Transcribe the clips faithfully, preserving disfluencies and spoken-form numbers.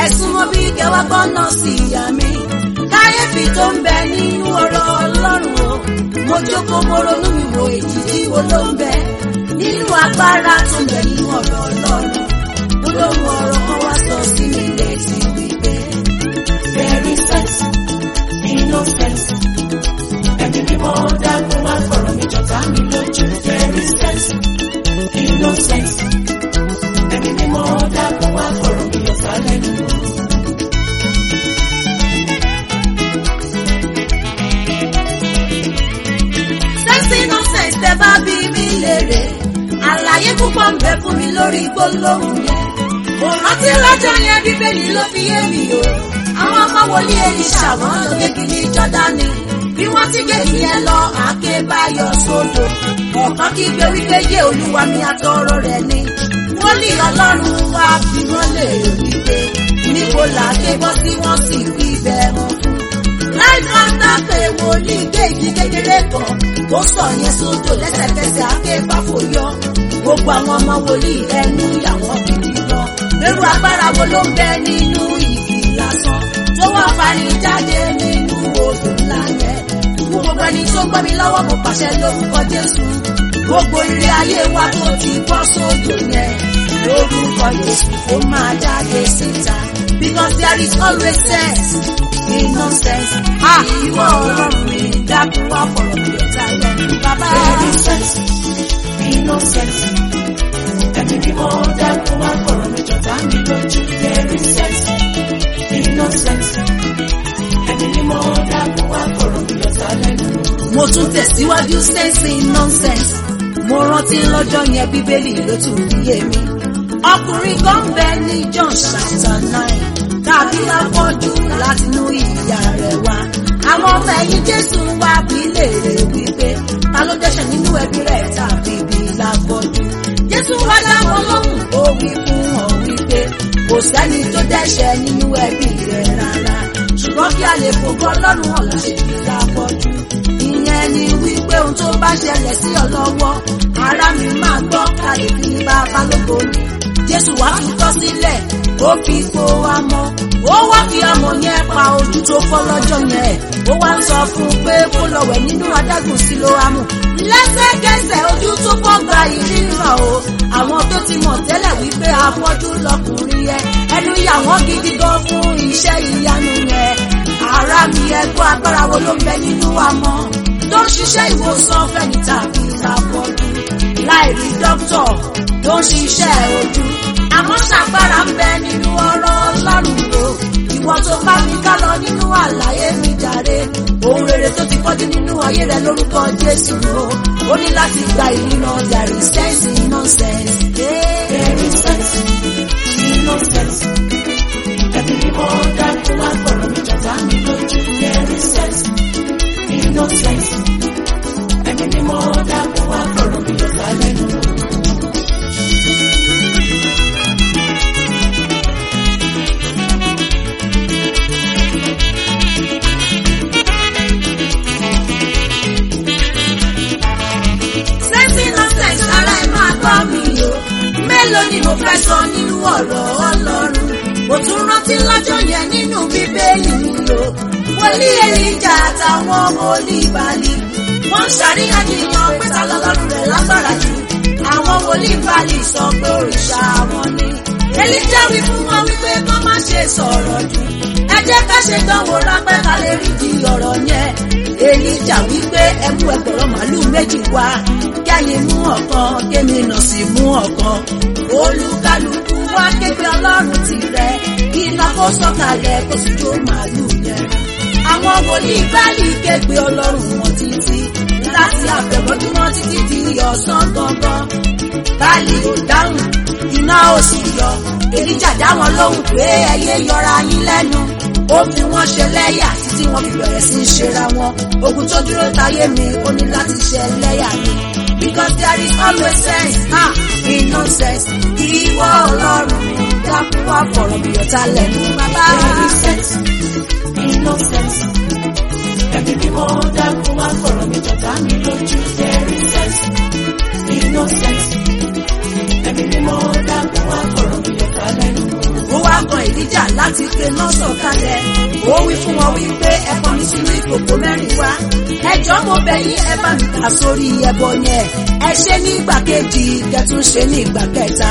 ẹ̀sùn mọ́ bí kẹwàá gbọ́nà sí ìyá mi káyéfì tó ń bẹ nínú ọ̀rọ̀ Ọlọ́run o mo jókòó mo ronú mi wo èjìjí wo ló ń bẹ nínú agbára tó ń bẹ nínú ọ̀rọ̀ Ọlọ́run olóhùn ọ̀rọ̀ kan wá sọ sí mi létí wípé there is sense in no sense. Ẹ̀mí mímọ́ dákun wá fọ̀rọ̀ mi jọ̀tá mi lójú. There is sense in no sense. Ẹ̀mí mímọ́ dákun wá fọ̀rọ̀ mi jọ̀tá lẹ́nu. sense no sense tẹ́ bá bí mi léèrè àlàyé púpọ̀ ń bẹ fún mi lórí gbólóhùn yẹn mo rántí lọ́jọ́ yẹn Bíbélì ló fi yé mi o àwọn ọmọ wòlíì Èlíṣà wọ́n lọ gégìrì Jọ́dánì bí wọ́n ti gé ìyẹn lọ àáké bá yọ sódò ọ̀kan kígbe wípé yé Olúwa mi àtọrọ rẹ̀ ni wòlíì Ọlọ́run wá bí wọ́n lè wípé níbo làáké bọ́ tí wọ́n sì fi bẹ́ẹ̀ wọn fún láì kọ́ńtà pé wòlíì gé igi kékeré kan tó sọ yẹn sódò lẹ́sẹ̀kẹsẹ̀ àáké bá fò yọ gbogbo àwọn ọmọ wòlíì ẹnu ìyàwó gidi lọ lérò agbára wo ló ń bẹ nínú igi lásán tó wá fani jáde nínú odò ńlá yẹn fún gbogbo ẹni tó gbọ́ mi lọ́wọ́ mo pàṣẹ lórúkọ Jésù gbogbo ire ayé wa tó ti bọ́ sódò yẹn lórúkọ Jésù ó máa jáde síta because there is always sense in nonsense ah ìwọ Ọlọ́run mi dákun wá fọ̀rọ̀ mi ọ̀tá lẹ́nu bàbá. There is sense in no sense. Ẹ̀mí mímọ́ dákun wá fọ̀rọ̀ mi jọ̀tá mi lójú. There is sense in no sense. Ẹ̀mí mímọ́ dákun wá fọ̀rọ̀ mi jọ̀tá lẹ́nu. mo tún tẹ̀síwájú sense in nonsense mo rántí lọ́jọ́ yẹn Bíbélì ló tún fi yé mi ọkùnrin kan bẹ ní John chapter nine tàbí afọ́jú látinú ìyá rẹ̀ wá àwọn ọmọ ẹ̀yìn Jésù wá bí léèrè wípé ta ló dẹ́ṣẹ̀ nínú ẹbí rẹ̀ tàbí bí láfọ́jú Jésù wá dá wọn lóhùn ó wí fún wọn wípé kò sẹ́ni tó dẹ́ṣẹ̀ nínú ẹbí rẹ̀ rárá ṣùgbọ́n kí a lè fògo Ọlọ́run hàn láṣẹ bí láfọ́jú ìyẹn ni wípé ohun tó bá ṣẹlẹ̀ sí ọ lọ́wọ́ ara mi máa gbọ́ ká lè fi bàbá lógo ni Jésù wá fi tọ́ sílẹ̀ ó fi kó wa mọ́ ó wá fi ọmọ yẹn pa ojú tó fọ́ lọ́jọ́ yẹn ó wá ń sọ fún un pé kó lọ wẹ̀ nínú adágún Sílóámù lẹ́sẹ̀kẹsẹ̀ ojú tó fọ́ gba ìríran o àwọn tó ti mọ̀ tẹ́lẹ̀ wípé afọ́jú lọkùnrin yẹn ẹnu yà wọ́n gidi gan fún iṣẹ́ ìyanu yẹn ara mi ẹgbọ́ agbára wo ló ń bẹ nínú àmọ́ tó ń ṣiṣẹ́ ìwòsàn fẹ́ni tàbí afọ́jú láì rí dókítà tó ń ṣiṣẹ́ ojú àmọ́ ṣàgbára ń bẹ nínú ọ̀rọ̀ Ọlọ́run o ìwọ tó bá mi ká lọ nínú àlàyé mi jàre ohun rere tó ti kọjú nínú ayé rẹ lórúkọ Jésù o ó ní láti gba ìrìnà there is sense in nonsense. There is sense in nonsense. Ẹ̀mí mímọ́ dákun wá fọ̀rọ̀ mi jọ̀tá mi lójú. There is sense in nonsense. Ẹ̀mí mímọ́ dákun wá fọ̀rọ̀ mi jọ̀tá lẹ́nu. Mélòó ni mo fẹ́ sọ nínú ọ̀rọ̀ Ọlọ́run mo tún rántí lọ́jọ́ yẹn nínú Bíbélì mi o wòlíì Èlíjà àtàwọn wòlíì Báálì wọ́n ń ṣàríyànjiyàn pé ta lọ́lọ́run rẹ̀ lágbára jù àwọn wòlíì Báálì sọ pé òrìṣà wọn ni Èlíjà wí fún wọn wípé kán má ṣe sọ̀rọ̀ jù ẹ jẹ́ ká ṣe dánwò rápẹ́ ká lè rí di ọ̀rọ̀ yẹn Èlíjà wípé ẹ mú ẹgbẹ̀rún màálù méjì wá kẹ́yìn mú ọ̀kan kémi nà sí mú ọ̀kan olúkálùkù wá képe Ọlọ́run tirẹ̀ kí iná kó sọ̀kalẹ̀ kó sì jó màálù yẹn àwọn wòlíì Báálì képe Ọlọ́run wọn títí láti àfẹ̀mọ́júmọ́ títí di ọ̀sán gangan Báálì ò dáhùn iná ò sì yọ Èlíjà dá wọn lóhùn pé ẹyẹ yọra yín lẹ́nu ó fi wọ́n ṣe lẹ́yà títí wọ́n fi bẹ̀rẹ̀ sí í ṣera wọn ogun tó dúró táyé mi ó ní láti ṣe lẹ́yà mi because there is always sense ah in nonsense ìwọ Ọlọ́run dákun wá fọ̀rọ̀ mi ọ̀tá lẹ́nu bàbá. There is sense in nonsense. Ẹ̀mí mímọ́ dákun wá fọ̀rọ̀ mi jọ̀tá mi lójú. There is sense in nonsense. Ẹ̀mí mímọ́ dákun wá fọ̀rọ̀ mi ọ̀tá lẹ́nu. ó wá wá kan Èlíjà láti pe náà sọ̀kalẹ̀. Ó wí fún wọn wípé ẹ pọn mi sínú ìkòkò mẹ́rin wá. Ẹ jọ̀ọ́ mo bẹ̀ yín ẹ bá mi dà sórí ẹbọ yẹn. Ẹ ṣe ní ìgbà kejì kẹtún ṣe ní ìgbà kẹta.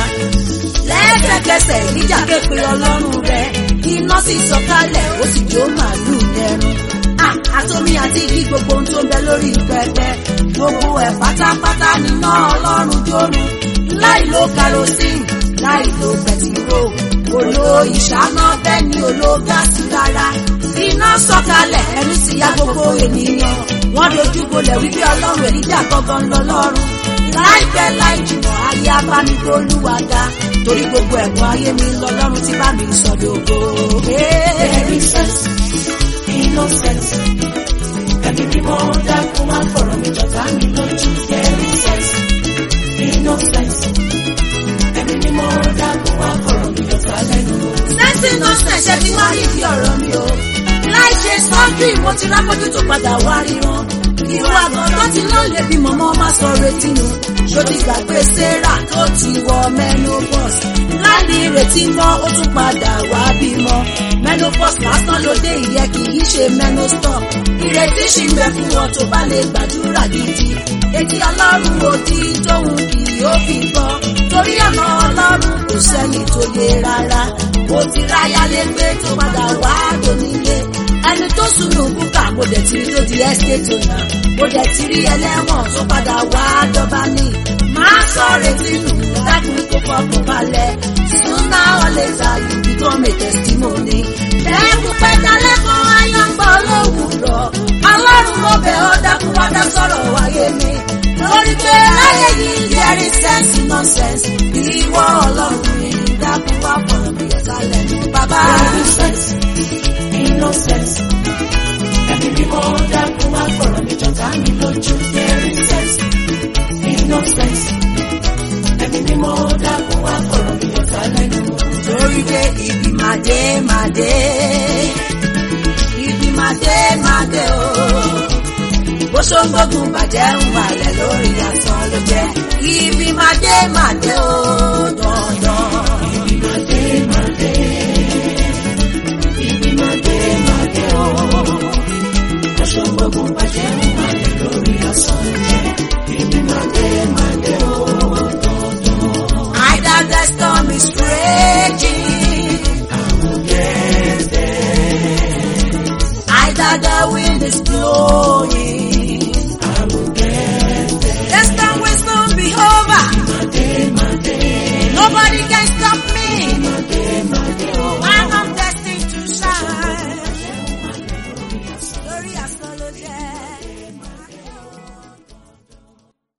Lẹ́sẹ̀kẹsẹ̀ Èlíjà ké pe Ọlọ́run rẹ̀. Iná sì sọ̀kalẹ̀ ó sì jó màálù lẹ́nu. Àtomi àti igi gbogbo ohun tó ń bẹ lórí pẹpẹ. Gbogbo ẹ̀ pátápátá níná Ọlọ́run jórun. Láì lo kerosene, láì lo pẹtiró. Kò lo ìṣáná bẹ́ẹ̀ ni ò lo gáàsì rárá. Iná sọ̀kalẹ̀ ẹnu sì ya gbogbo ènìyàn. Wọ́n dojú bolẹ̀ wípé Ọlọ́run Èlíjà gangan lọ lọ́run. Láìpẹ́ láì jìnnà ayé abánigbólúwa ga. Torí gbogbo ẹ̀kọ́ ayé mi lọ́lọ́run ti bá mi sọ̀dọ̀gbò. There is sense, innocence. Ẹ̀mí mímọ́ dákun wá fọ̀rọ̀ mi jọ̀tá mi lójú. There is sense, innocence. Ẹ̀mí mímọ́ dákun wá fọ̀rọ̀ mi jọ̀tá lẹ́nu. Sense innocence ṣe ti wá rí ìdí ọ̀rọ̀ mi o. Láì ṣe sọ́jú mo ti rákọ́jú tó padà wá ríran. Ìwà àgàn tó ti náà lè bí mọ̀mọ́ má sọ retí nu. Ṣó ti gbàgbé Sarah tó ti wọ menopause. Láì retí mọ́ ó tún padà wá bímọ. Menopause lásán ló dé ìyẹn kì í ṣe menostop. Ìrètí ṣì ń bẹ fún ọ tó bá lè gbàdúrà gidi. Etí Ọlọ́run òdì tóun kì yóò fi gbọ́. Torí ọ̀nà Ọlọ́run kò sẹ́ni tó yé rárá. Mo ti ráyà lé gbé tó padà wá dònílé. Ẹni tó sunú kúkà mo dẹ̀ ti rí tó di estate owner. Mo dẹ̀ ti rí ẹlẹ́wọ̀n tó padà wá dọ́bà ní. Máa sọ retí nù dákun kó fọkàn balẹ̀. Sooner or later you become a testimony. Ẹ̀kú pẹ̀dá lẹ́kọ̀ọ́ ayọ́ngbọ́ lówùrọ̀. Ọlọ́run mo bẹ̀ ọ́ dákun wá dá sọ̀rọ̀ wáyé mi. Lórí pé láyé yìí there is sense in nonsense. Ìwọ Ọlọ́run mi dákun wá fọ̀rọ̀ mi ọ̀tá lẹ́nu bàbá. There is sense, innocence. Ẹ̀mí mímọ́ dákun wá fọ̀rọ̀ mi jọ̀tá mi lójú. There is sense, innocence. Ẹ̀mí mímọ́ dákun wá fọ̀rọ̀ mi jọ̀tá lẹ́nu. Torí pé ibi máa dé máa dé. Ibi máa dé máa dé o. Bó ṣóńgbógun bàjẹ́ ń wàlẹ̀ lórí asán ló jẹ́. Ibi máa dé máa dé o dandan. Ibi máa dé máa dé. Ibi máa dé máa dé o. Bó ṣóńgbógun bàjẹ́ ń wàlẹ̀ lórí asán ló jẹ́. Ibi máa dé máa dé o dandan. Either the storm is raging, I will get there. either the wind is blowing, I will get there. the storm will soon be over. Máa dé máa dé. Nobody can stop me. Máa dé máa dé o. I'm not destined to shine. Lórí asán ló jẹ́.